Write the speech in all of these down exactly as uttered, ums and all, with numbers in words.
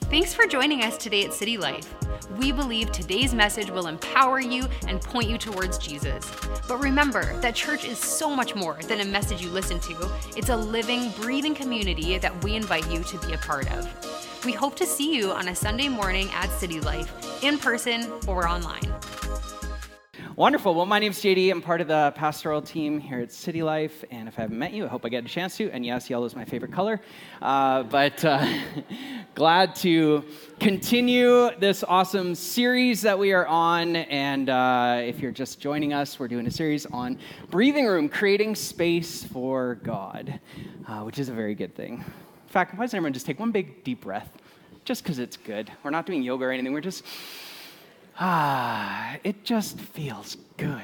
Thanks for joining us today at City Life. We believe today's message will empower you and point you towards Jesus. But remember that church is so much more than a message you listen to. It's a living, breathing community that we invite you to be a part of. We hope to see you on a Sunday morning at City Life, in person or online. Wonderful. Well, my name's J D. I'm part of the pastoral team here at City Life, and if I haven't met you, I hope I get a chance to. And yes, yellow is my favorite color. Uh, but uh, glad to continue this awesome series that we are on. And uh, if you're just joining us, we're doing a series on breathing room, creating space for God, uh, which is a very good thing. In fact, why doesn't everyone just take one big deep breath, just because it's good? We're not doing yoga or anything. We're just... Ah, it just feels good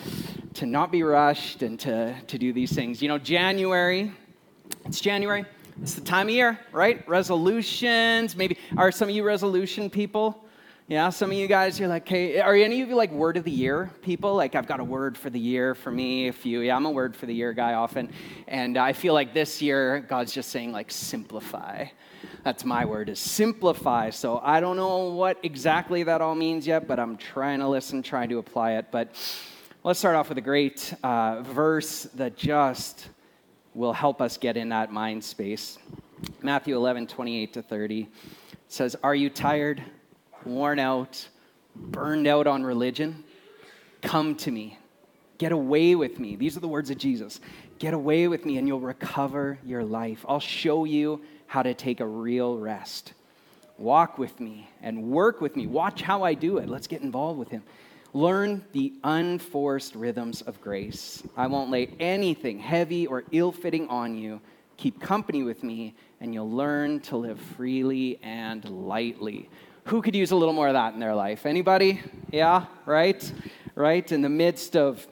to not be rushed and to, to do these things. You know, January, it's January. It's the time of year, right? Resolutions, maybe. Are some of you resolution people? Yeah, some of you guys, you're like, hey, are any of you like word of the year people? Like, I've got a word for the year for me, a few. Yeah, I'm a word for the year guy often. And I feel like this year, God's just saying, like, simplify. That's my word, is simplify. So I don't know what exactly that all means yet, but I'm trying to listen, trying to apply it. But let's start off with a great uh, verse that just will help us get in that mind space. Matthew eleven, twenty-eight to thirty says, "Are you tired, worn out, burned out on religion? Come to me. Get away with me." These are the words of Jesus. "Get away with me and you'll recover your life. I'll show you how to take a real rest. Walk with me and work with me. Watch how I do it." Let's get involved with him. "Learn the unforced rhythms of grace. I won't lay anything heavy or ill-fitting on you. Keep company with me and you'll learn to live freely and lightly." Who could use a little more of that in their life? Anybody? Yeah, right? Right? In the midst of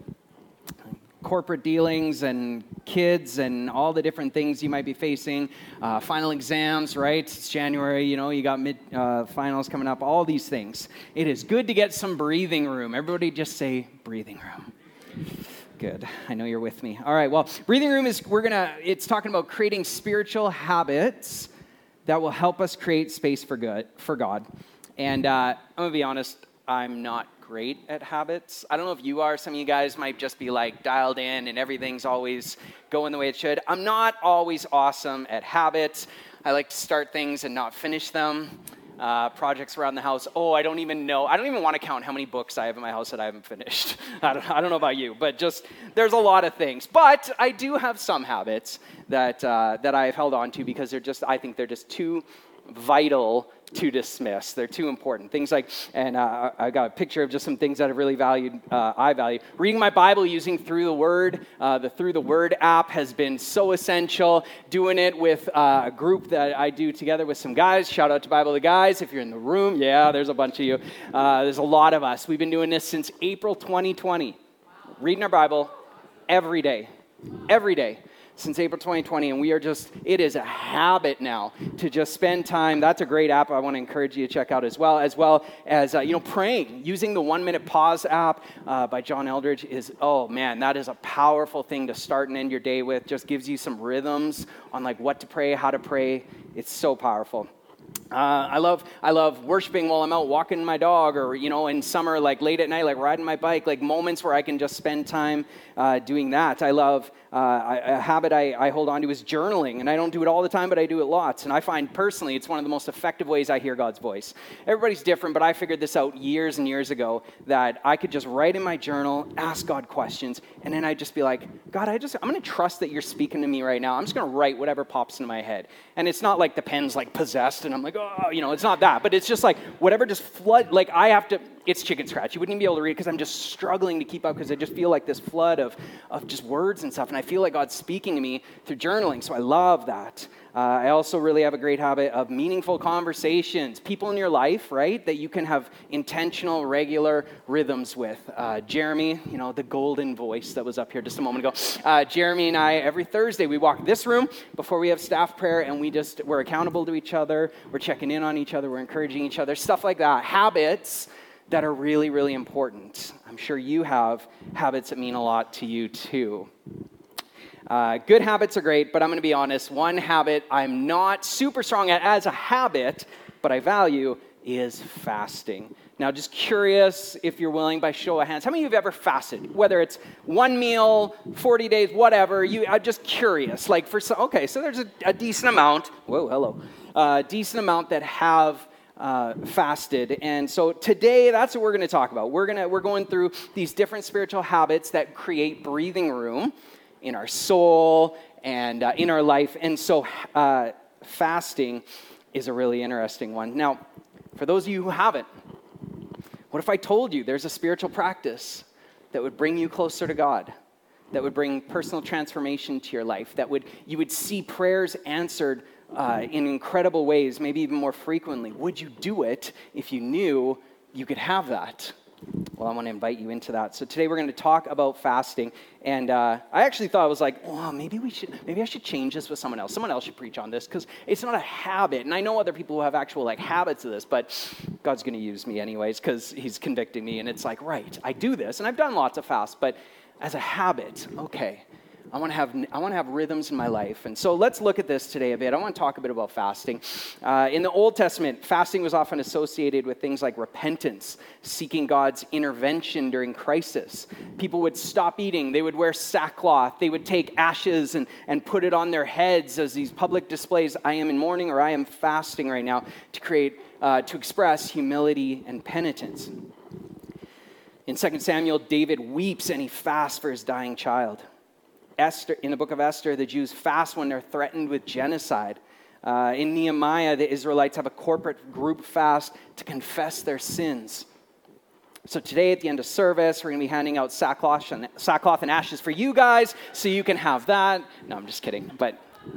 corporate dealings and kids and all the different things you might be facing, uh, final exams, right? It's January, you know, you got mid uh, finals coming up, all these things. It is good to get some breathing room. Everybody just say breathing room. Good. I know you're with me. All right. Well, breathing room is, we're going to, it's talking about creating spiritual habits that will help us create space for good, for God. And uh, I'm going to be honest, I'm not great at habits. I don't know if you are. Some of you guys might just be like dialed in and everything's always going the way it should. I'm not always awesome at habits. I like to start things and not finish them. Uh, projects around the house. Oh, I don't even know. I don't even want to count how many books I have in my house that I haven't finished. I don't, I don't know about you, but just there's a lot of things. But I do have some habits that uh, that I've held on to because they're just, I think they're just too vital to dismiss. They're too important. Things like, and uh, I got a picture of just some things that I've really valued, uh, I value. Reading my Bible using Through the Word. Uh, the Through the Word app has been so essential. Doing it with uh, a group that I do together with some guys. Shout out to Bible the Guys. If you're in the room, yeah, there's a bunch of you. Uh, there's a lot of us. We've been doing this since April twenty twenty. Reading our Bible every day. Every day. Since April twenty twenty, and we are just, it is a habit now to just spend time. That's a great app I want to encourage you to check out as well, as well as, uh, you know, praying. Using the One Minute Pause app uh, by John Eldridge is, oh man, that is a powerful thing to start and end your day with. Just gives you some rhythms on like what to pray, how to pray. It's so powerful. Uh, I love I love worshiping while I'm out walking my dog, or, you know, in summer, like late at night, like riding my bike, like moments where I can just spend time uh, doing that. I love uh, a habit I, I hold on to is journaling, and I don't do it all the time, but I do it lots. And I find personally it's one of the most effective ways I hear God's voice. Everybody's different, but I figured this out years and years ago that I could just write in my journal, ask God questions, and then I'd just be like, God, I just I'm going to trust that you're speaking to me right now. I'm just going to write whatever pops into my head. And it's not like the pen's like possessed, and I'm like, oh, you know, it's not that, but it's just like whatever just flood, like I have to, it's chicken scratch. You wouldn't even be able to read because I'm just struggling to keep up because I just feel like this flood of, of just words and stuff, and I feel like God's speaking to me through journaling, so I love that. Uh, I also really have a great habit of meaningful conversations, people in your life, right, that you can have intentional, regular rhythms with. Uh, Jeremy, you know, the golden voice that was up here just a moment ago. Uh, Jeremy and I, every Thursday, we walk this room before we have staff prayer, and we just, we're accountable to each other, we're checking in on each other, we're encouraging each other, stuff like that. Habits that are really, really important. I'm sure you have habits that mean a lot to you too. Uh, good habits are great, but I'm going to be honest, one habit I'm not super strong at as a habit but I value is fasting. Now, just curious if you're willing, by show of hands, how many of you have ever fasted? Whether it's one meal, forty days, whatever, you, I'm just curious. Like for some, okay, so there's a, a decent amount, whoa, hello, a uh, decent amount that have uh, fasted. And so today, that's what we're going to talk about. We're gonna we're going through these different spiritual habits that create breathing room in our soul and uh, in our life. And so uh, fasting is a really interesting one. Now, for those of you who haven't, what if I told you there's a spiritual practice that would bring you closer to God, that would bring personal transformation to your life, that would you would see prayers answered uh, in incredible ways, maybe even more frequently? Would you do it if you knew you could have that? Well, I want to invite you into that. So today we're going to talk about fasting, and uh, I actually thought I was like, oh, maybe we should, maybe I should change this with someone else. Someone else should preach on this because it's not a habit. And I know other people who have actual like habits of this, but God's going to use me anyways because He's convicting me, and it's like, right, I do this, and I've done lots of fasts, but as a habit, okay. I want to have I want to have rhythms in my life. And so let's look at this today a bit. I want to talk a bit about fasting. Uh, in the Old Testament, fasting was often associated with things like repentance, seeking God's intervention during crisis. People would stop eating. They would wear sackcloth. They would take ashes and, and put it on their heads as these public displays. I am in mourning, or I am fasting right now, to create, uh, to express humility and penitence. In Second Samuel, David weeps and he fasts for his dying child. Esther, in the book of Esther, the Jews fast when they're threatened with genocide. Uh, in Nehemiah, the Israelites have a corporate group fast to confess their sins. So today at the end of service, we're going to be handing out sackcloth and, sackcloth and ashes for you guys so you can have that. No, I'm just kidding. But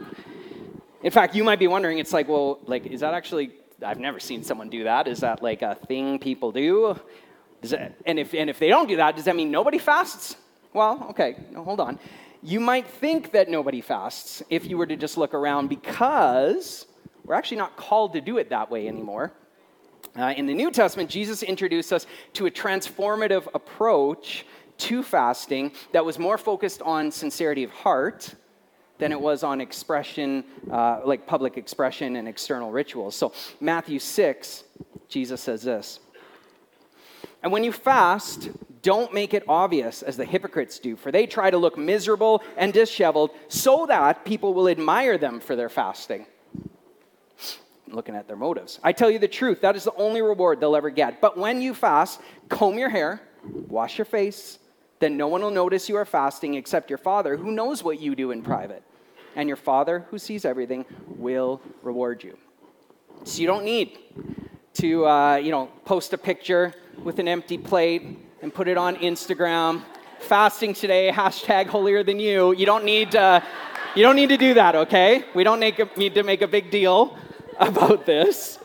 in fact, you might be wondering, it's like, well, like, is that actually, I've never seen someone do that. Is that like a thing people do? Is that, and if and if they don't do that, does that mean nobody fasts? Well, okay, no, hold on. You might think that nobody fasts if you were to just look around, because we're actually not called to do it that way anymore. Uh, in the New Testament, Jesus introduced us to a transformative approach to fasting that was more focused on sincerity of heart than it was on expression, uh, like public expression and external rituals. So Matthew six, Jesus says this: "And when you fast, don't make it obvious as the hypocrites do, for they try to look miserable and disheveled so that people will admire them for their fasting." Looking at their motives. "I tell you the truth, that is the only reward they'll ever get. But when you fast, comb your hair, wash your face, then no one will notice you are fasting except your Father, who knows what you do in private. And your Father, who sees everything, will reward you." So you don't need to, uh, you know, post a picture with an empty plate and put it on Instagram. Fasting today, hashtag holier than you. You don't need, uh, you don't need to do that, okay? We don't make a, need to make a big deal about this.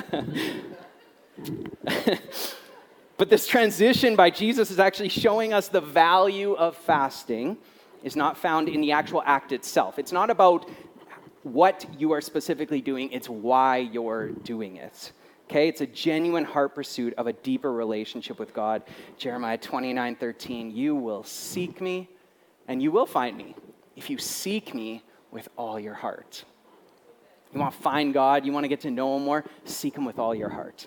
But this transition by Jesus is actually showing us the value of fasting is not found in the actual act itself. It's not about what you are specifically doing, it's why you're doing it. Okay, it's a genuine heart pursuit of a deeper relationship with God. Jeremiah twenty-nine thirteen, "You will seek me and you will find me if you seek me with all your heart." You want to find God, you want to get to know Him more, seek Him with all your heart.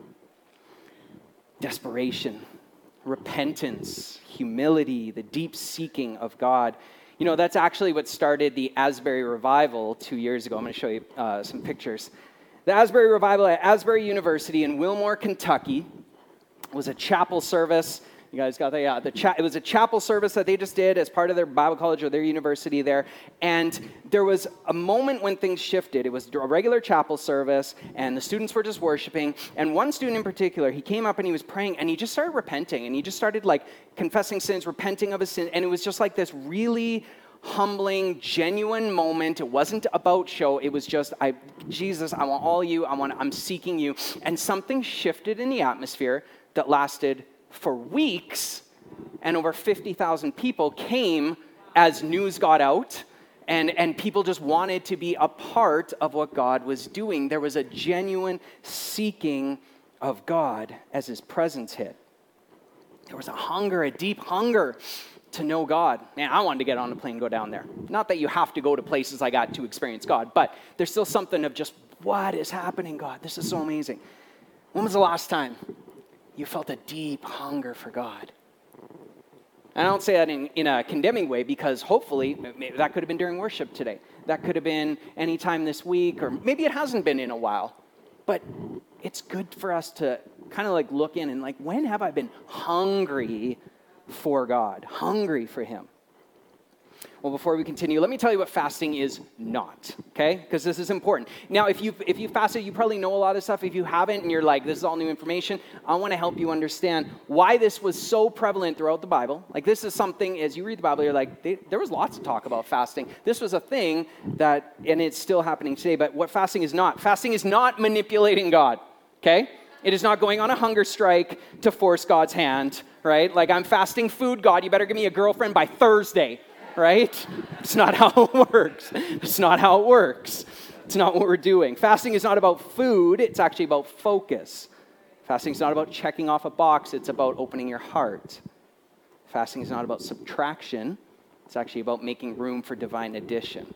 Desperation, repentance, humility, the deep seeking of God. You know, that's actually what started the Asbury Revival two years ago. I'm going to show you uh, some pictures. The Asbury Revival at Asbury University in Wilmore, Kentucky was a chapel service. You guys got the, uh, the cha- it was a chapel service that they just did as part of their Bible college or their university there. And there was a moment when things shifted. It was a regular chapel service, and the students were just worshiping. And one student in particular, he came up and he was praying, and he just started repenting. And he just started like confessing sins, repenting of his sins. And it was just like this really humbling, genuine moment. It wasn't about show. It was just, I, Jesus, I want all you. I want, I'm seeking you. And something shifted in the atmosphere that lasted for weeks, and over fifty thousand people came as news got out, and, and people just wanted to be a part of what God was doing. There was a genuine seeking of God as His presence hit. There was a hunger, a deep hunger to know God. Man, I wanted to get on a plane and go down there. Not that you have to go to places like that to experience God, but there's still something of just what is happening, God? This is so amazing. When was the last time you felt a deep hunger for God? And I don't say that in, in a condemning way, because hopefully that could have been during worship today. That could have been any time this week, or maybe it hasn't been in a while. But it's good for us to kind of like look in and like, when have I been hungry for God? Hungry for him? Well, before we continue, let me tell you what fasting is not, okay? Because this is important. Now, if you if you fasted, you probably know a lot of stuff. If you haven't and you're like, this is all new information, I want to help you understand why this was so prevalent throughout the Bible. Like, this is something, as you read the Bible, you're like, they, there was lots of talk about fasting. This was a thing that, and it's still happening today, but what fasting is not. Fasting is not manipulating God, okay? It is not going on a hunger strike to force God's hand, right? Like, I'm fasting food, God, you better give me a girlfriend by Thursday. Right? It's not how it works. It's not how it works. It's not what we're doing. Fasting is not about food. It's actually about focus. Fasting is not about checking off a box. It's about opening your heart. Fasting is not about subtraction. It's actually about making room for divine addition.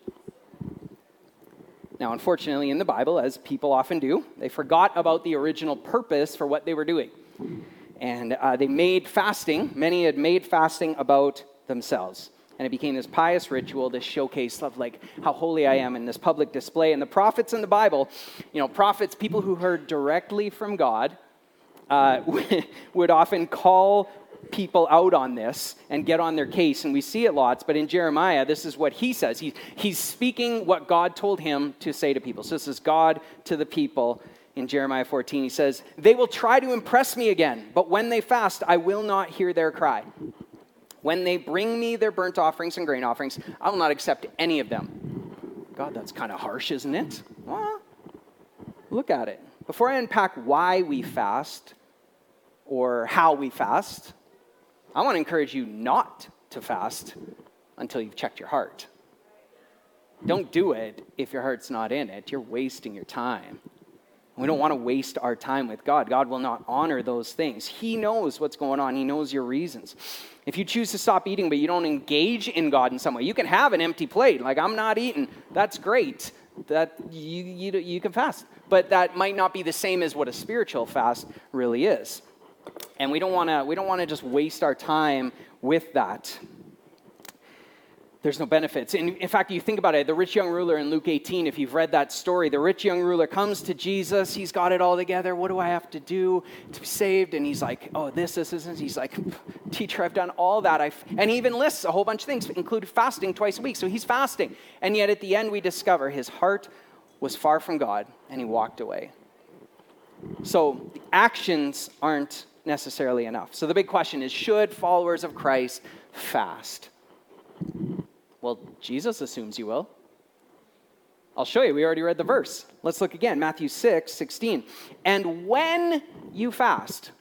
Now, unfortunately, in the Bible, as people often do, they forgot about the original purpose for what they were doing. And uh, they made fasting, many had made fasting about themselves. And it became this pious ritual, this showcase of like how holy I am in this public display. And the prophets in the Bible, you know, prophets, people who heard directly from God, uh, would often call people out on this and get on their case. And we see it lots, but in Jeremiah, this is what he says. He, he's speaking what God told him to say to people. So this is God to the people. In Jeremiah fourteen, he says, "They will try to impress me again, but when they fast, I will not hear their cry. When they bring me their burnt offerings and grain offerings, I will not accept any of them." God, that's kind of harsh, isn't it? Well, look at it. Before I unpack why we fast or how we fast, I want to encourage you not to fast until you've checked your heart. Don't do it if your heart's not in it. You're wasting your time. We don't want to waste our time with God. God will not honor those things. He knows what's going on. He knows your reasons. If you choose to stop eating, but you don't engage in God in some way, you can have an empty plate. Like, I'm not eating. That's great. That you, you, you can fast. But that might not be the same as what a spiritual fast really is. And we don't want to we don't want to just waste our time with that. There's no benefits. In, in fact, you think about it, the rich young ruler in Luke eighteen, if you've read that story, the rich young ruler comes to Jesus. He's got it all together. What do I have to do to be saved? And he's like, oh, this, this, this. He's like, teacher, I've done all that. I've, and he even lists a whole bunch of things, including fasting twice a week. So he's fasting. And yet at the end, we discover his heart was far from God, and he walked away. So actions aren't necessarily enough. So the big question is, should followers of Christ fast? Well, Jesus assumes you will. I'll show you. We already read the verse. Let's look again. Matthew six sixteen. And when you fast,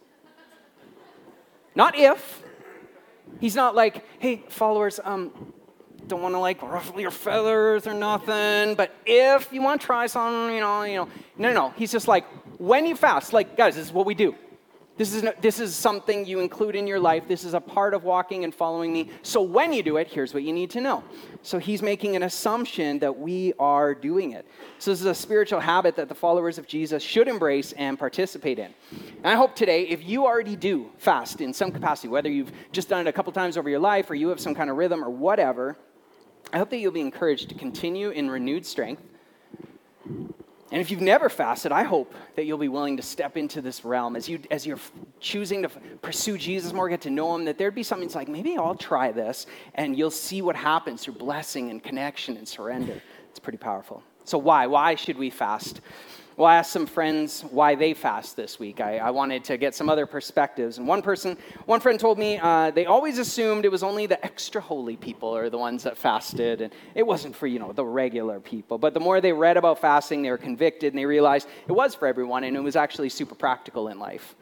not if. He's not like, hey, followers, um, don't want to like ruffle your feathers or nothing, but if you want to try something, you know, you know. No, no, no. He's just like, when you fast, like, guys, this is what we do. This is, no, this is something you include in your life. This is a part of walking and following me. So when you do it, here's what you need to know. So he's making an assumption that we are doing it. So this is a spiritual habit that the followers of Jesus should embrace and participate in. And I hope today, if you already do fast in some capacity, whether you've just done it a couple times over your life or you have some kind of rhythm or whatever, I hope that you'll be encouraged to continue in renewed strength. And if you've never fasted, I hope that you'll be willing to step into this realm as, you, as you're choosing to pursue Jesus more, get to know him, that there'd be something that's like, maybe I'll try this, and you'll see what happens through blessing and connection and surrender. It's pretty powerful. So why? Why should we fast? Well, I asked some friends why they fast this week. I, I wanted to get some other perspectives. And one person, one friend told me uh, they always assumed it was only the extra holy people are the ones that fasted. And it wasn't for, you know, the regular people. But the more they read about fasting, they were convicted and they realized it was for everyone and it was actually super practical in life.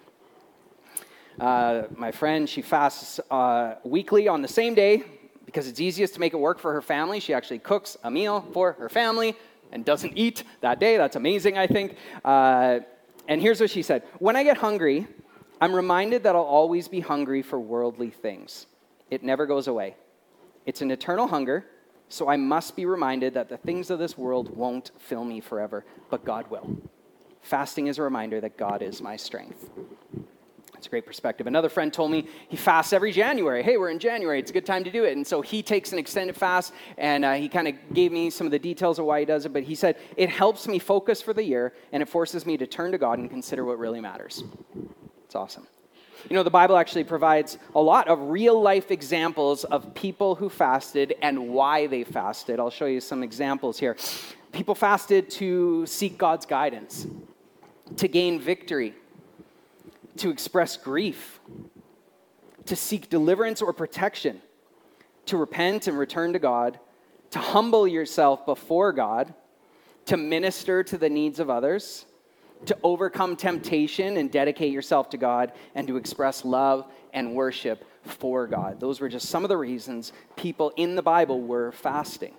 Uh, my friend, she fasts uh, weekly on the same day because it's easiest to make it work for her family. She actually cooks a meal for her family and doesn't eat that day. That's amazing, I think. Uh, and here's what she said. When I get hungry, I'm reminded that I'll always be hungry for worldly things. It never goes away. It's an eternal hunger, So I must be reminded that the things of this world won't fill me forever, but God will. Fasting is a reminder that God is my strength. It's a great perspective. Another friend told me he fasts every January. Hey, we're in January. It's a good time to do it. And so he takes an extended fast, and uh, he kind of gave me some of the details of why he does it. But he said, it helps me focus for the year, and it forces me to turn to God and consider what really matters. It's awesome. You know, the Bible actually provides a lot of real-life examples of people who fasted and why they fasted. I'll show you some examples here. People fasted to seek God's guidance, to gain victory, to express grief, to seek deliverance or protection, to repent and return to God, to humble yourself before God, to minister to the needs of others, to overcome temptation and dedicate yourself to God, and to express love and worship for God. Those were just some of the reasons people in the Bible were fasting.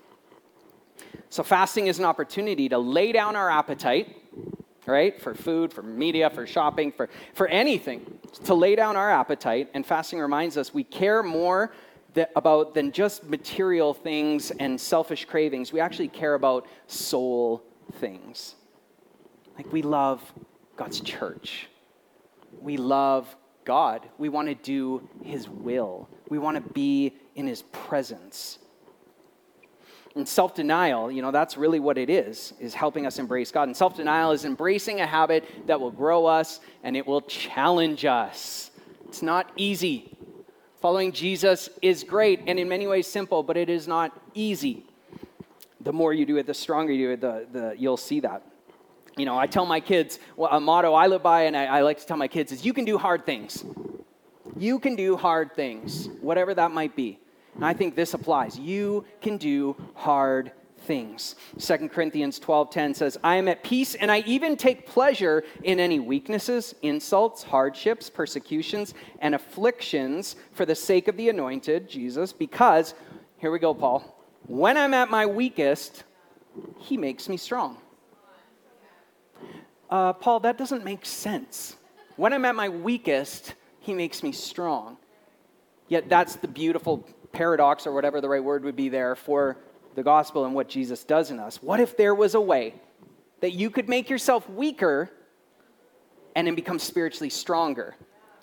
So fasting is an opportunity to lay down our appetite, right? For food, for media, for shopping, for, for anything. To lay down our appetite. And fasting reminds us we care more that, about than just material things and selfish cravings. We actually care about soul things. Like we love God's church. We love God. We want to do his will. We want to be in his presence. And self-denial, you know, that's really what it is, is helping us embrace God. And self-denial is embracing a habit that will grow us and it will challenge us. It's not easy. Following Jesus is great and in many ways simple, but it is not easy. The more you do it, the stronger you do it, the, the, you'll see that. You know, I tell my kids, well, a motto I live by and I, I like to tell my kids is you can do hard things. You can do hard things, whatever that might be. And I think this applies. You can do hard things. Second Corinthians twelve ten says, I am at peace and I even take pleasure in any weaknesses, insults, hardships, persecutions, and afflictions for the sake of the anointed, Jesus, because, here we go, Paul, when I'm at my weakest, he makes me strong. Uh, Paul, that doesn't make sense. When I'm at my weakest, he makes me strong. Yet that's the beautiful paradox, or whatever the right word would be there, for the gospel and what Jesus does in us. What if there was a way that you could make yourself weaker and then become spiritually stronger?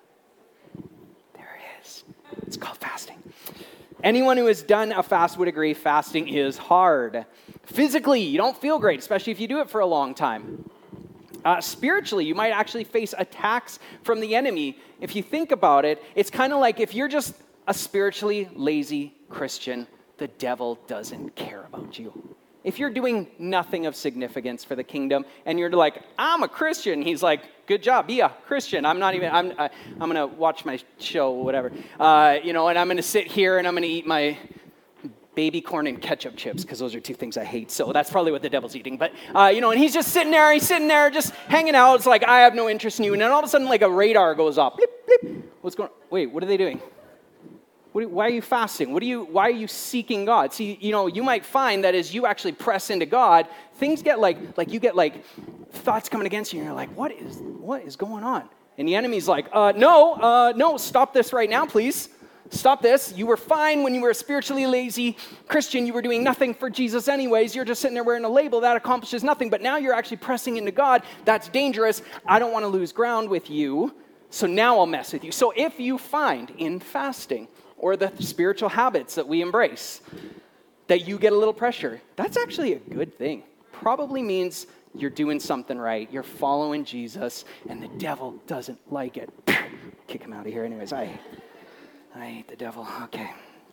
There it is. It's called fasting. Anyone who has done a fast would agree fasting is hard. Physically, you don't feel great, especially if you do it for a long time. Uh, spiritually, you might actually face attacks from the enemy. If you think about it, it's kind of like if you're just a spiritually lazy Christian, the devil doesn't care about you. If you're doing nothing of significance for the kingdom and you're like, I'm a Christian, he's like, good job, be a Christian. I'm not even, I'm, I, I'm going to watch my show, whatever, uh, you know, and I'm going to sit here and I'm going to eat my baby corn and ketchup chips, because those are two things I hate. So that's probably what the devil's eating. But, uh, you know, and he's just sitting there, he's sitting there just hanging out. It's like, I have no interest in you. And then all of a sudden, like a radar goes off. Bleep, bleep. What's going on? Wait, what are they doing? What, why are you fasting? What are you, why are you seeking God? See, you know, you might find that as you actually press into God, things get like, like you get like thoughts coming against you. And you're like, what is, what is going on? And the enemy's like, uh, no, uh, no, stop this right now, please. Stop this. You were fine when you were a spiritually lazy Christian. You were doing nothing for Jesus anyways. You're just sitting there wearing a label. That accomplishes nothing. But now you're actually pressing into God. That's dangerous. I don't want to lose ground with you. So now I'll mess with you. So if you find in fasting or the spiritual habits that we embrace that you get a little pressure, that's actually a good thing. Probably means you're doing something right. You're following Jesus and the devil doesn't like it. Kick him out of here anyways. I... I hate the devil. Okay.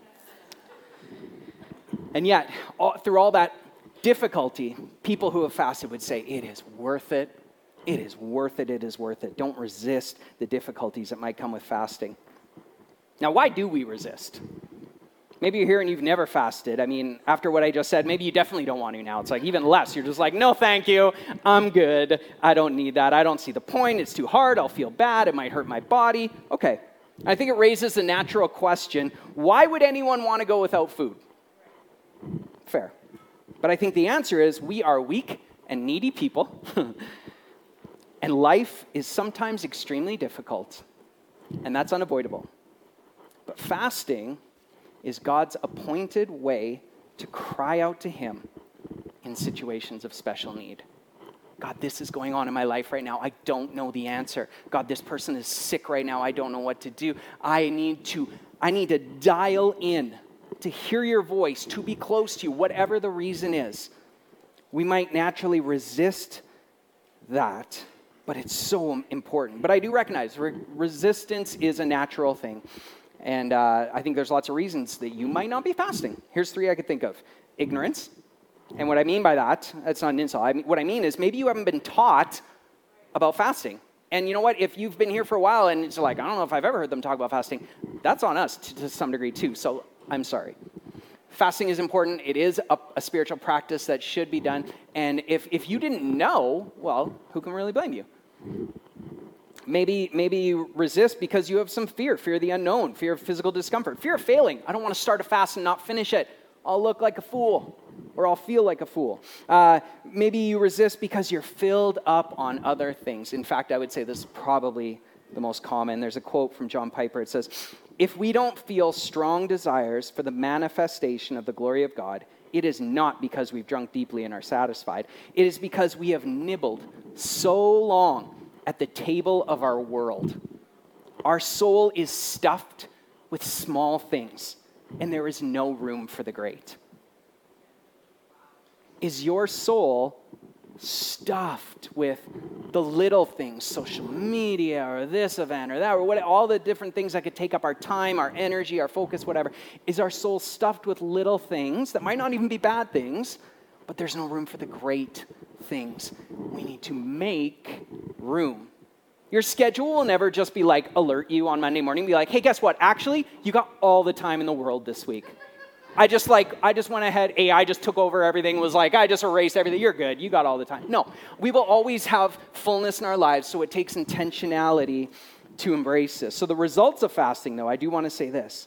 And yet, all, through all that difficulty, people who have fasted would say, it is worth it. It is worth it. It is worth it. Don't resist the difficulties that might come with fasting. Now, why do we resist? Maybe you're here and you've never fasted. I mean, after what I just said, maybe you definitely don't want to now. It's like even less. You're just like, no, thank you. I'm good. I don't need that. I don't see the point. It's too hard. I'll feel bad. It might hurt my body. Okay. I think it raises the natural question, why would anyone want to go without food? Fair. But I think the answer is we are weak and needy people, and life is sometimes extremely difficult, and that's unavoidable. But fasting is God's appointed way to cry out to him in situations of special need. God, this is going on in my life right now. I don't know the answer. God, this person is sick right now. I don't know what to do. I need to, I need to dial in to hear your voice, to be close to you, whatever the reason is. We might naturally resist that, but it's so important. But I do recognize re- resistance is a natural thing. And uh, I think there's lots of reasons that you might not be fasting. Here's three I could think of. Ignorance. And what I mean by that, that's not an insult. I mean, what I mean is maybe you haven't been taught about fasting. And you know what? If you've been here for a while and it's like, I don't know if I've ever heard them talk about fasting, that's on us to, to some degree too. So I'm sorry. Fasting is important. It is a, a spiritual practice that should be done. And if, if you didn't know, well, who can really blame you? Maybe, maybe you resist because you have some fear, fear of the unknown, fear of physical discomfort, fear of failing. I don't want to start a fast and not finish it. I'll look like a fool, or I'll feel like a fool. Uh, maybe you resist because you're filled up on other things. In fact, I would say this is probably the most common. There's a quote from John Piper. It says, "If we don't feel strong desires for the manifestation of the glory of God, it is not because we've drunk deeply and are satisfied. It is because we have nibbled so long at the table of our world. Our soul is stuffed with small things, and there is no room for the great." Is your soul stuffed with the little things, social media or this event or that, or what, all the different things that could take up our time, our energy, our focus, whatever? Is our soul stuffed with little things that might not even be bad things, but there's no room for the great things? We need to make room. Your schedule will never just be like alert you on Monday morning, be like, hey, guess what? Actually, you got all the time in the world this week. I just like, I just went ahead, A I just took over everything, was like, I just erased everything. You're good. You got all the time. No, we will always have fullness in our lives, so it takes intentionality to embrace this. So the results of fasting, though, I do want to say this.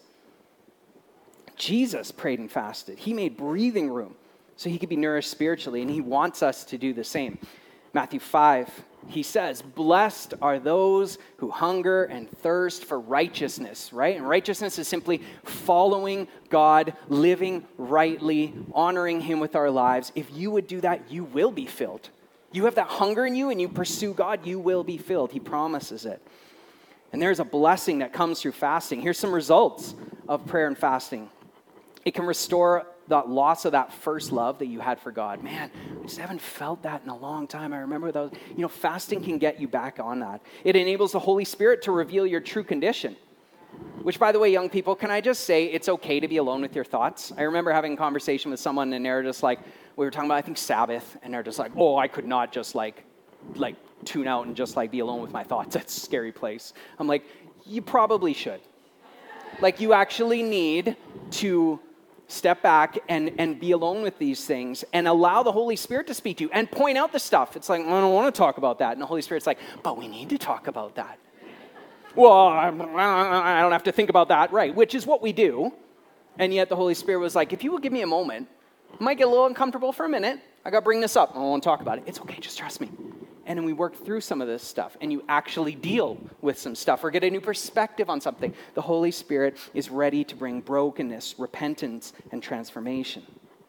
Jesus prayed and fasted. He made breathing room so he could be nourished spiritually, and he wants us to do the same. Matthew five, he says, blessed are those who hunger and thirst for righteousness, right? And righteousness is simply following God, living rightly, honoring him with our lives. If you would do that, you will be filled. You have that hunger in you and you pursue God, you will be filled. He promises it. And there's a blessing that comes through fasting. Here's some results of prayer and fasting. It can restore the loss of that first love that you had for God. Man, I just haven't felt that in a long time. I remember those. You know, fasting can get you back on that. It enables the Holy Spirit to reveal your true condition. Which, by the way, young people, can I just say it's okay to be alone with your thoughts? I remember having a conversation with someone and they're just like, we were talking about, I think, Sabbath, and they're just like, oh, I could not just like, like tune out and just like be alone with my thoughts. That's a scary place. I'm like, you probably should. Like, you actually need to step back and, and be alone with these things and allow the Holy Spirit to speak to you and point out the stuff. It's like, I don't want to talk about that. And the Holy Spirit's like, but we need to talk about that. Well, I don't have to think about that. Right, which is what we do. And yet the Holy Spirit was like, if you will give me a moment, I might get a little uncomfortable for a minute. I got to bring this up. I won't talk about it. It's okay, just trust me. And then we work through some of this stuff, and you actually deal with some stuff or get a new perspective on something. The Holy Spirit is ready to bring brokenness, repentance, and transformation.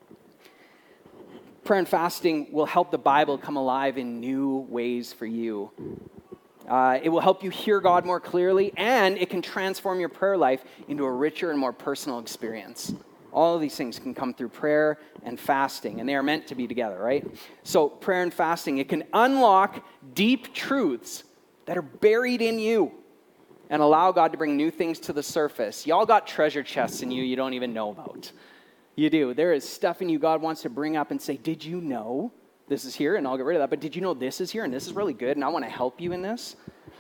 Prayer and fasting will help the Bible come alive in new ways for you. Uh, it will help you hear God more clearly, and it can transform your prayer life into a richer and more personal experience. All of these things can come through prayer and fasting, and they are meant to be together, right? So prayer and fasting, it can unlock deep truths that are buried in you and allow God to bring new things to the surface. Y'all got treasure chests in you you don't even know about. You do. There is stuff in you God wants to bring up and say, did you know this is here? And I'll get rid of that. But did you know this is here? And this is really good, and I want to help you in this.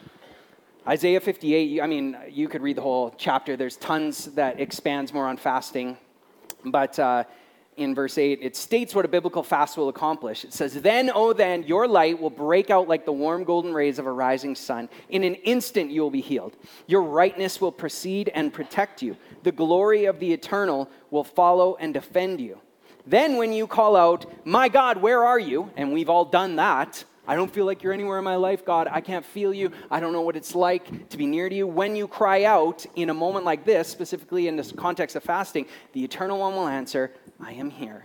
Isaiah fifty-eight, I mean, you could read the whole chapter. There's tons that expands more on fasting. But uh, in verse eight, it states what a biblical fast will accomplish. It says, then, oh then, your light will break out like the warm golden rays of a rising sun. In an instant you will be healed. Your rightness will precede and protect you. The glory of the eternal will follow and defend you. Then when you call out, my God, where are you? And we've all done that. I don't feel like you're anywhere in my life, God. I can't feel you. I don't know what it's like to be near to you. When you cry out in a moment like this, specifically in this context of fasting, the Eternal One will answer, I am here.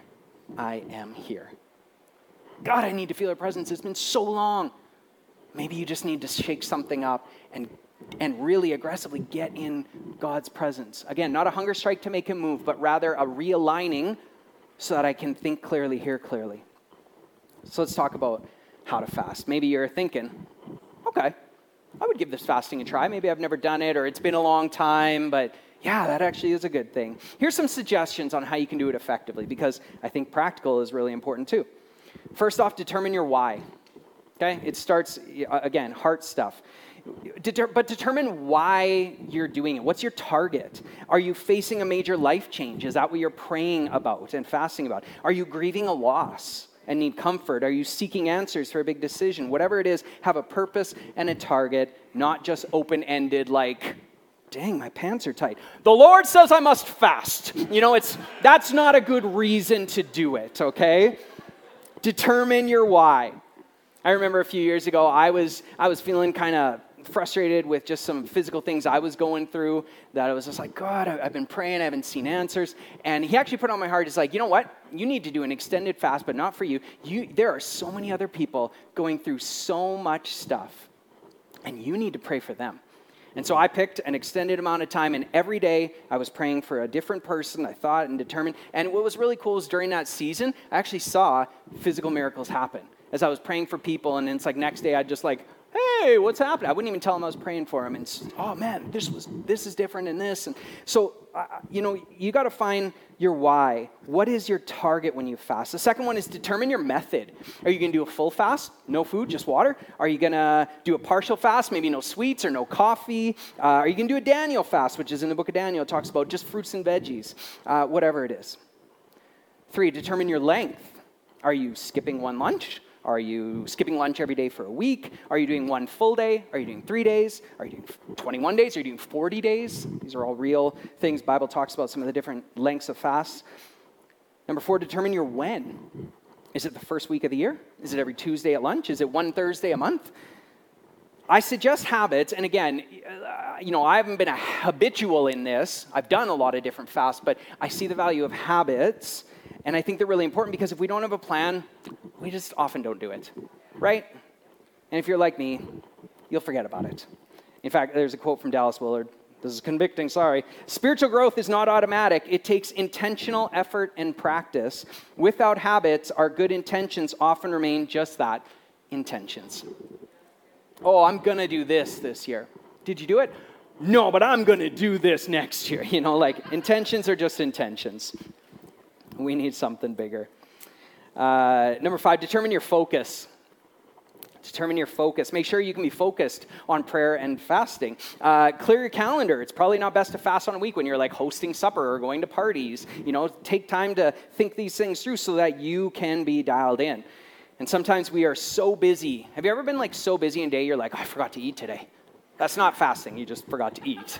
I am here. God, I need to feel your presence. It's been so long. Maybe you just need to shake something up and and really aggressively get in God's presence. Again, not a hunger strike to make him move, but rather a realigning so that I can think clearly, hear clearly. So let's talk about how to fast. Maybe you're thinking, okay, I would give this fasting a try. Maybe I've never done it, or it's been a long time, but yeah, that actually is a good thing. Here's some suggestions on how you can do it effectively, because I think practical is really important too. First off, determine your why. Okay? It starts, again, heart stuff. Deter- but determine why you're doing it. What's your target? Are you facing a major life change? Is that what you're praying about and fasting about? Are you grieving a loss and need comfort? Are you seeking answers for a big decision? Whatever it is, have a purpose and a target, not just open-ended like, dang, my pants are tight. The Lord says I must fast. You know, it's that's not a good reason to do it, okay? Determine your why. I remember a few years ago, I was I was feeling kind of frustrated with just some physical things I was going through, that I was just like, God, I've been praying, I haven't seen answers. And he actually put on my heart, he's like, you know what? You need to do an extended fast, but not for you. You there are so many other people going through so much stuff, and you need to pray for them. And so I picked an extended amount of time, and every day I was praying for a different person, I thought and determined. And what was really cool is during that season, I actually saw physical miracles happen. As I was praying for people, and it's like next day I'd just like, hey, what's happening? I wouldn't even tell them I was praying for them. And oh man, this was this is different in this. And so, uh, you know, you got to find your why. What is your target when you fast? The second one is determine your method. Are you going to do a full fast, no food, just water? Are you going to do a partial fast, maybe no sweets or no coffee? Uh, are you going to do a Daniel fast, which is in the book of Daniel, it talks about just fruits and veggies, uh, whatever it is. Three, determine your length. Are you skipping one lunch? Are you skipping lunch every day for a week? Are you doing one full day? Are you doing three days? Are you doing twenty-one days? Are you doing forty days? These are all real things. The Bible talks about some of the different lengths of fasts. Number four, determine your when. Is it the first week of the year? Is it every Tuesday at lunch? Is it one Thursday a month? I suggest habits, and again, uh, you know, I haven't been a habitual in this. I've done a lot of different fasts, but I see the value of habits. And I think they're really important because if we don't have a plan, we just often don't do it, right? And if you're like me, you'll forget about it. In fact, there's a quote from Dallas Willard. This is convicting, sorry. Spiritual growth is not automatic. It takes intentional effort and practice. Without habits, our good intentions often remain just that, intentions. Oh, I'm going to do this this year. Did you do it? No, but I'm going to do this next year. You know, like intentions are just intentions. We need something bigger. Uh, number five, determine your focus. Determine your focus. Make sure you can be focused on prayer and fasting. Uh, clear your calendar. It's probably not best to fast on a week when you're like hosting supper or going to parties. You know, take time to think these things through so that you can be dialed in. And sometimes we are so busy. Have you ever been like so busy in a day you're like, oh, I forgot to eat today? That's not fasting. You just forgot to eat.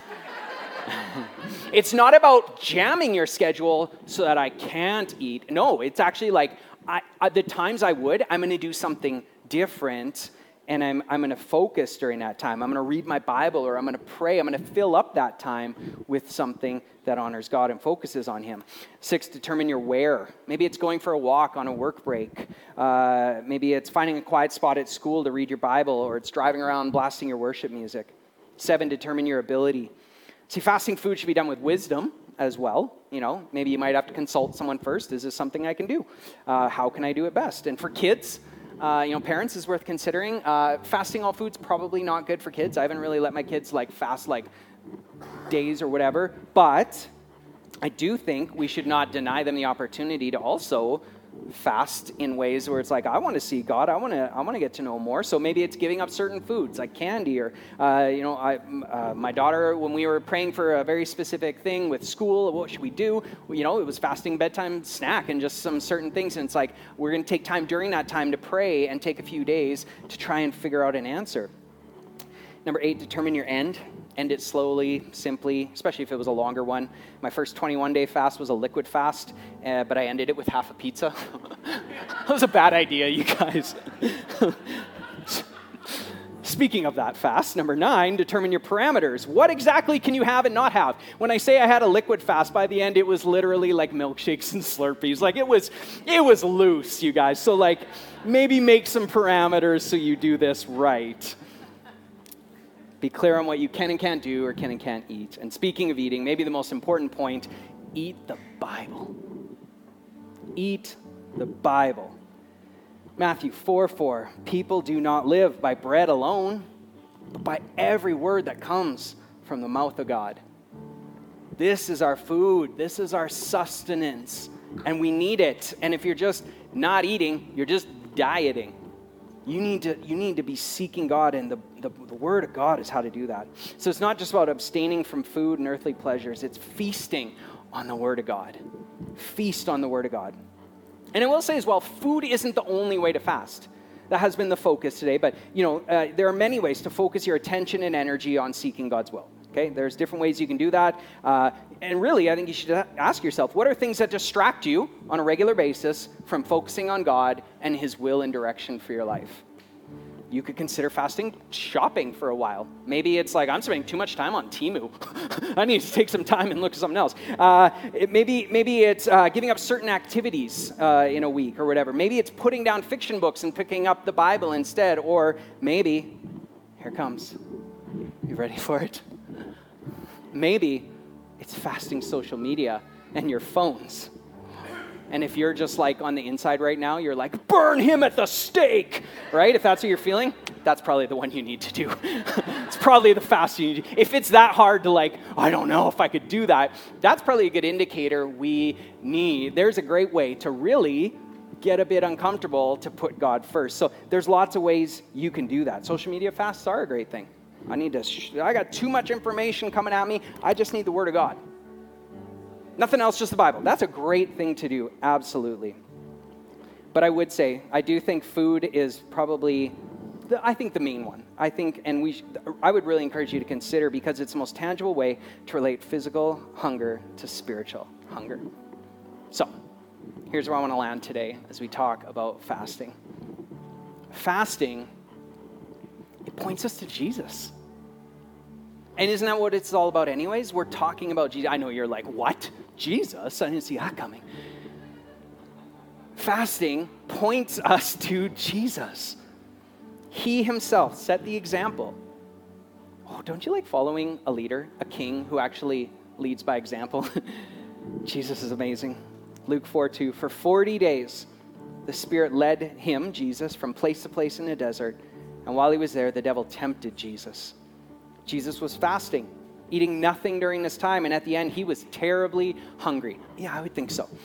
It's not about jamming your schedule so that I can't eat. No, it's actually like I, I, the times I would, I'm going to do something different, and I'm I'm going to focus during that time. I'm going to read my Bible, or I'm going to pray. I'm going to fill up that time with something that honors God and focuses on Him. Six, determine your where. Maybe it's going for a walk on a work break. Uh, maybe it's finding a quiet spot at school to read your Bible, or it's driving around blasting your worship music. Seven, determine your ability. See, fasting food should be done with wisdom as well. You know, maybe you might have to consult someone first. Is this something I can do? Uh, how can I do it best? And for kids, uh, you know, parents, is worth considering. Uh, fasting all food's probably not good for kids. I haven't really let my kids like fast like days or whatever. But I do think we should not deny them the opportunity to also fast in ways where it's like, I want to see God, I want to I want to get to know more. So maybe it's giving up certain foods like candy, or uh, you know, I, uh, my daughter, when we were praying for a very specific thing with school, what should we do? You know, it was fasting bedtime snack and just some certain things. And it's like, we're going to take time during that time to pray and take a few days to try and figure out an answer. Number eight, determine your end. End it slowly, simply, especially if it was a longer one. My first twenty-one day fast was a liquid fast, uh, but I ended it with half a pizza. That was a bad idea, you guys. Speaking of that fast, number nine, determine your parameters. What exactly can you have and not have? When I say I had a liquid fast, by the end, it was literally like milkshakes and Slurpees. Like it was, it was loose, you guys. So like, maybe make some parameters so you do this right. Be clear on what you can and can't do or can and can't eat. And speaking of eating, maybe the most important point, eat the Bible. Eat the Bible. Matthew four four, people do not live by bread alone, but by every word that comes from the mouth of God. This is our food. This is our sustenance, and we need it. And if you're just not eating, you're just dieting. You need to, you need to be seeking God, and the, the, the Word of God is how to do that. So it's not just about abstaining from food and earthly pleasures. It's feasting on the Word of God. Feast on the Word of God. And I will say as well, food isn't the only way to fast. That has been the focus today. But, you know, uh, there are many ways to focus your attention and energy on seeking God's will. Okay? There's different ways you can do that. Uh, and really, I think you should ask yourself, what are things that distract you on a regular basis from focusing on God and His will and direction for your life? You could consider fasting shopping for a while. Maybe it's like, I'm spending too much time on Temu. I need to take some time and look at something else. Uh, it, maybe, maybe it's uh, giving up certain activities uh, in a week or whatever. Maybe it's putting down fiction books and picking up the Bible instead. Or maybe, here it comes. You ready for it? Maybe it's fasting social media and your phones. And if you're just like on the inside right now, you're like, burn him at the stake, right? If that's what you're feeling, that's probably the one you need to do. It's probably the fast you need to do. If it's that hard to like, I don't know if I could do that, that's probably a good indicator we need. There's a great way to really get a bit uncomfortable to put God first. So there's lots of ways you can do that. Social media fasts are a great thing. I need to, sh- I got too much information coming at me. I just need the Word of God. Nothing else, just the Bible. That's a great thing to do, absolutely. But I would say, I do think food is probably, the, I think the main one. I think, and we, sh- I would really encourage you to consider, because it's the most tangible way to relate physical hunger to spiritual hunger. So, here's where I want to land today as we talk about fasting. Fasting, it points us to Jesus. And isn't that what it's all about anyways? We're talking about Jesus. I know you're like, what? Jesus? I didn't see that coming. Fasting points us to Jesus. He himself set the example. Oh, don't you like following a leader, a king who actually leads by example? Jesus is amazing. Luke four two, for forty days, the Spirit led him, Jesus, from place to place in the desert. And while he was there, the devil tempted Jesus. Jesus was fasting, eating nothing during this time, and at the end, he was terribly hungry. Yeah, I would think so.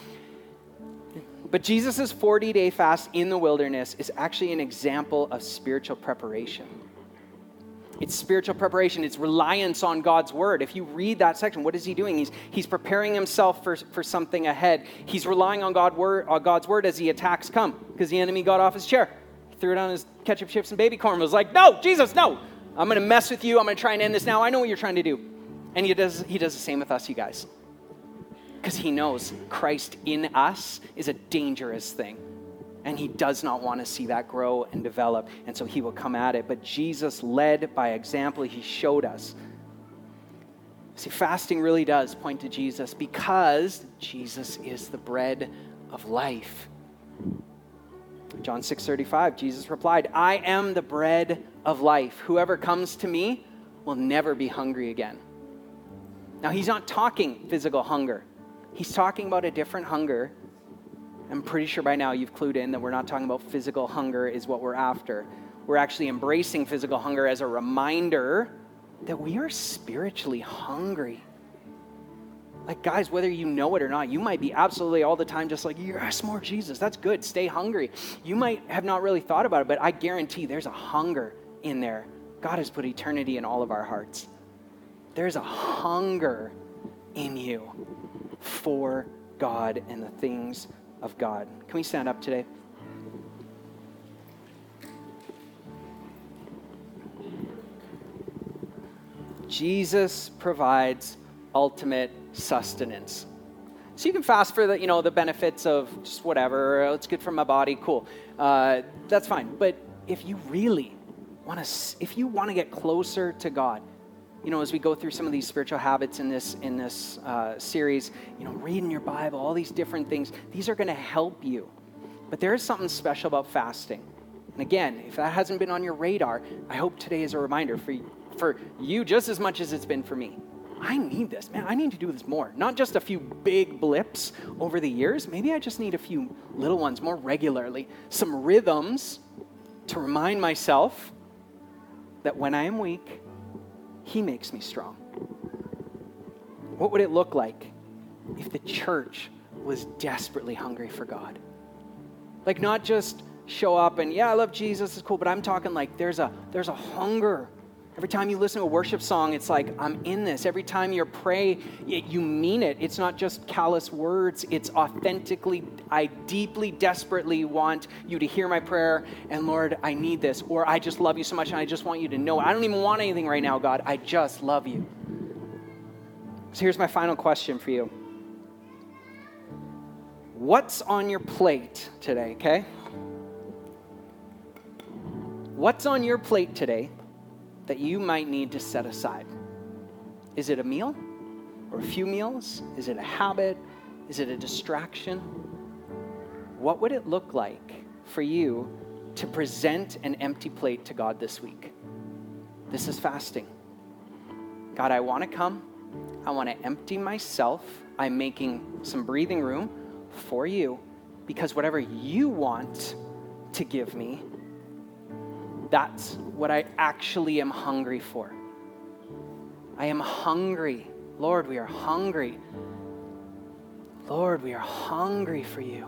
But Jesus' forty-day fast in the wilderness is actually an example of spiritual preparation. It's spiritual preparation. It's reliance on God's word. If you read that section, what is he doing? He's, he's preparing himself for, for something ahead. He's relying on God word, on God's word as the attacks come, because the enemy got off his chair. He threw it on his ketchup chips and baby corn and was like, no, Jesus, no. I'm going to mess with you. I'm going to try and end this now. I know what you're trying to do. And he does, he does the same with us, you guys. Because he knows Christ in us is a dangerous thing. And he does not want to see that grow and develop. And so he will come at it. But Jesus led by example. He showed us. See, fasting really does point to Jesus, because Jesus is the bread of life. John six thirty-five, Jesus replied, I am the bread of life. Whoever comes to me will never be hungry again. Now, he's not talking physical hunger. He's talking about a different hunger. I'm pretty sure by now you've clued in that we're not talking about physical hunger is what we're after. We're actually embracing physical hunger as a reminder that we are spiritually hungry. Like, guys, whether you know it or not, you might be absolutely all the time just like, yes, more Jesus. That's good. Stay hungry. You might have not really thought about it, but I guarantee there's a hunger in there. God has put eternity in all of our hearts. There's a hunger in you for God and the things of God. Can we stand up today? Jesus provides ultimate sustenance. So you can fast for the, you know, the benefits of just whatever. Oh, it's good for my body. Cool. Uh, that's fine. But if you really want to, if you want to get closer to God, you know, as we go through some of these spiritual habits in this in this uh, series, you know, reading your Bible, all these different things, these are going to help you. But there is something special about fasting. And again, if that hasn't been on your radar, I hope today is a reminder for you, for you just as much as it's been for me. I need this, man. I need to do this more. Not just a few big blips over the years. Maybe I just need a few little ones more regularly. Some rhythms to remind myself that when I am weak, He makes me strong. What would it look like if the church was desperately hungry for God? Like not just show up and, yeah, I love Jesus, it's cool, but I'm talking like there's a there's a hunger. Every time you listen to a worship song, it's like, I'm in this. Every time you pray, you mean it. It's not just callous words. It's authentically, I deeply, desperately want you to hear my prayer, and Lord, I need this. Or I just love you so much, and I just want you to know. I don't even want anything right now, God. I just love you. So here's my final question for you. What's on your plate today, okay? What's on your plate today that you might need to set aside? Is it a meal or a few meals? Is it a habit? Is it a distraction? What would it look like for you to present an empty plate to God this week? This is fasting. God, I want to come. I want to empty myself. I'm making some breathing room for you because whatever you want to give me, that's what I actually am hungry for. I am hungry. Lord, we are hungry. Lord, we are hungry for you.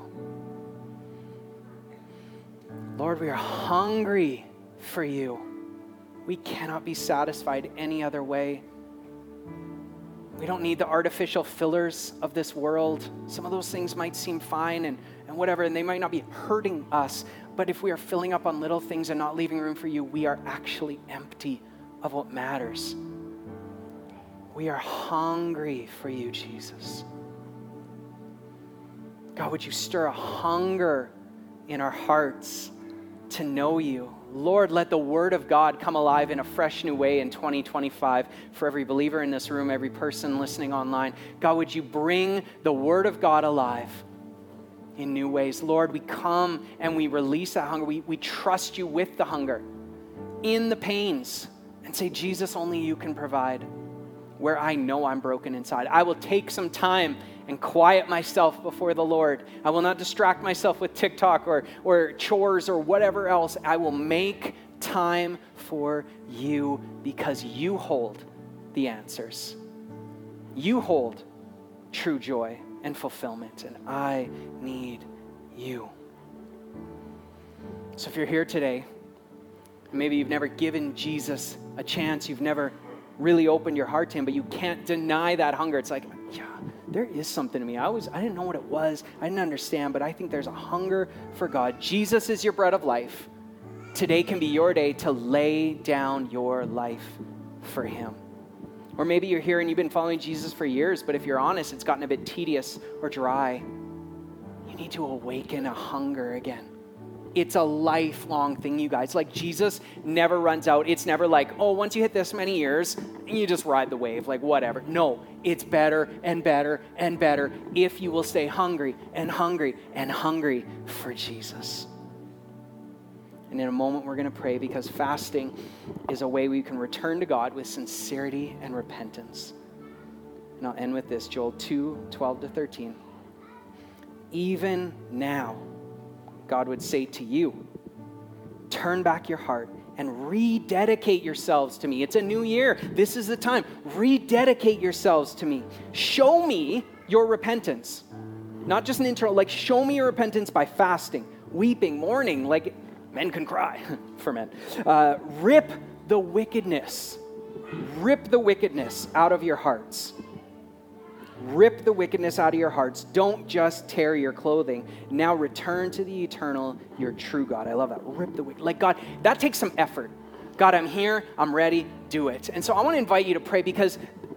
Lord, we are hungry for you. We cannot be satisfied any other way. We don't need the artificial fillers of this world. Some of those things might seem fine and, and whatever, and they might not be hurting us. But if we are filling up on little things and not leaving room for you, we are actually empty of what matters. We are hungry for you, Jesus. God, would you stir a hunger in our hearts to know you? Lord, let the word of God come alive in a fresh new way in twenty twenty-five for every believer in this room, every person listening online. God, would you bring the word of God alive in new ways? Lord, we come and we release that hunger. We, we trust you with the hunger in the pains and say, Jesus, only you can provide where I know I'm broken inside. I will take some time and quiet myself before the Lord. I will not distract myself with TikTok or, or chores or whatever else. I will make time for you because you hold the answers. You hold true joy and fulfillment, and I need you. So if you're here today, maybe you've never given Jesus a chance, you've never really opened your heart to him, but you can't deny that hunger. It's like, yeah, there is something to me. I was, I didn't know what it was. I didn't understand, but I think there's a hunger for God. Jesus is your bread of life. Today can be your day to lay down your life for him. Or maybe you're here and you've been following Jesus for years, but if you're honest, it's gotten a bit tedious or dry. You need to awaken a hunger again. It's a lifelong thing, you guys. Like Jesus never runs out. It's never like, oh, once you hit this many years, you just ride the wave, like whatever. No, it's better and better and better if you will stay hungry and hungry and hungry for Jesus. And in a moment, we're going to pray because fasting is a way we can return to God with sincerity and repentance. And I'll end with this, Joel two, twelve to thirteen. Even now, God would say to you, turn back your heart and rededicate yourselves to me. It's a new year. This is the time. Rededicate yourselves to me. Show me your repentance. Not just an intro, like show me your repentance by fasting, weeping, mourning, like men can cry for men. Uh, rip the wickedness. Rip the wickedness out of your hearts. Rip the wickedness out of your hearts. Don't just tear your clothing. Now return to the eternal, your true God. I love that. Rip the wicked. Like God, that takes some effort. God, I'm here. I'm ready. Do it. And so I want to invite you to pray because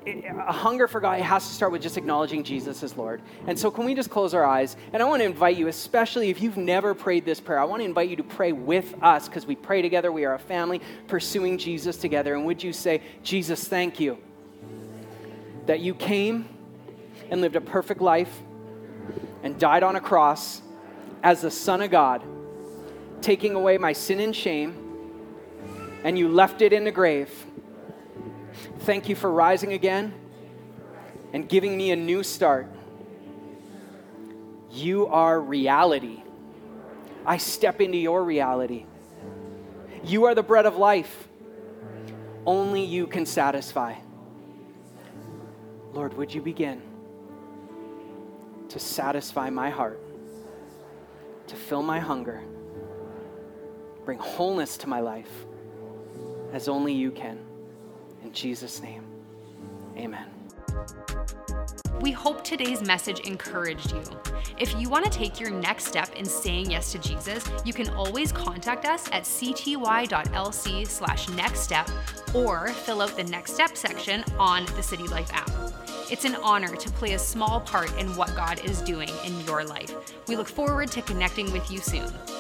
a hunger for God, it has to start with just acknowledging Jesus as Lord. And so can we just close our eyes? And I want to invite you, especially if you've never prayed this prayer, I want to invite you to pray with us because we pray together. We are a family pursuing Jesus together. And would you say, Jesus, thank you that you came and lived a perfect life and died on a cross as the Son of God, taking away my sin and shame, and you left it in the grave. Thank you for rising again and giving me a new start. You are reality. I step into your reality. You are the bread of life. Only you can satisfy. Lord, would you begin to satisfy my heart, to fill my hunger, bring wholeness to my life as only you can. In Jesus' name, amen. We hope today's message encouraged you. If you want to take your next step in saying yes to Jesus, you can always contact us at cty.lc slash next step or fill out the next step section on the City Life app. It's an honor to play a small part in what God is doing in your life. We look forward to connecting with you soon.